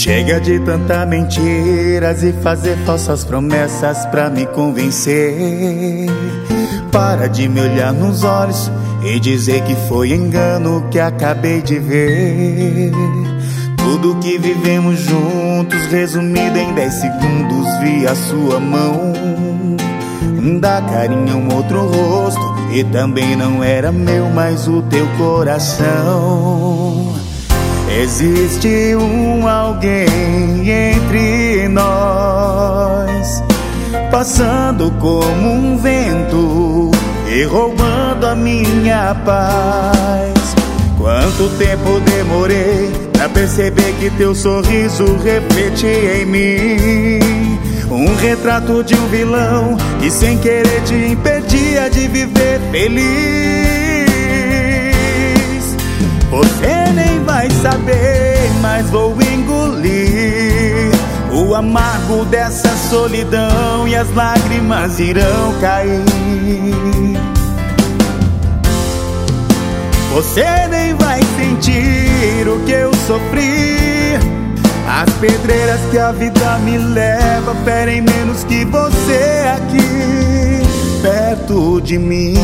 Chega de tanta mentiras e fazer falsas promessas pra me convencer. Para de me olhar nos olhos e dizer que foi engano que acabei de ver. Tudo que vivemos juntos resumido em 10 segundos vi a sua mão. Dá carinho a um outro rosto e também não era meu, mas o teu coração. Existe um alguém entre nós, passando como um vento e roubando a minha paz. Quanto tempo demorei pra perceber que teu sorriso refletia em mim um retrato de um vilão que sem querer te impedia de viver feliz. Você nem vai saber, mas vou engolir o amargo dessa solidão e as lágrimas irão cair. Você nem vai sentir o que eu sofri. As pedreiras que a vida me leva ferem menos que você aqui perto de mim.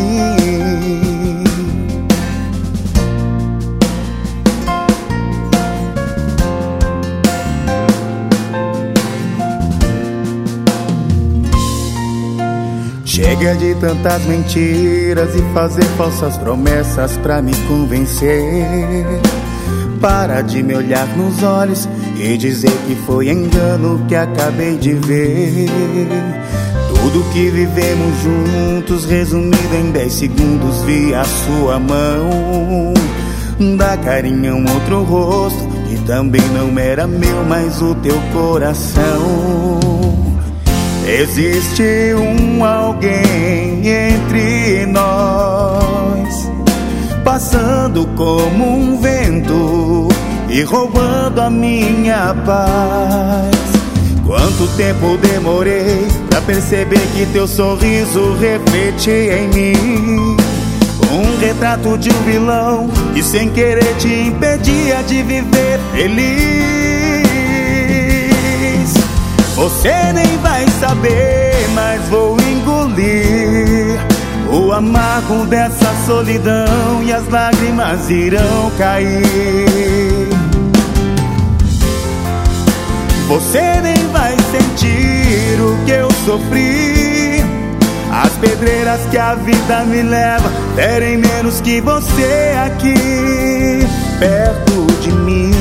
Chega de tantas mentiras e fazer falsas promessas pra me convencer. Para de me olhar nos olhos e dizer que foi engano que acabei de ver. Tudo que vivemos juntos resumido em 10 segundos vi a sua mão. Dá carinho a um outro rosto que também não era meu, mas o teu coração. Existe um alguém entre nós, passando como um vento e roubando a minha paz. Quanto tempo demorei pra perceber que teu sorriso refletia em mim um retrato de um vilão que sem querer te impedia de viver feliz. Você nem vai saber, mas vou engolir o amargo dessa solidão e as lágrimas irão cair. Você nem vai sentir o que eu sofri. As pedreiras que a vida me leva ferem menos que você aqui perto de mim.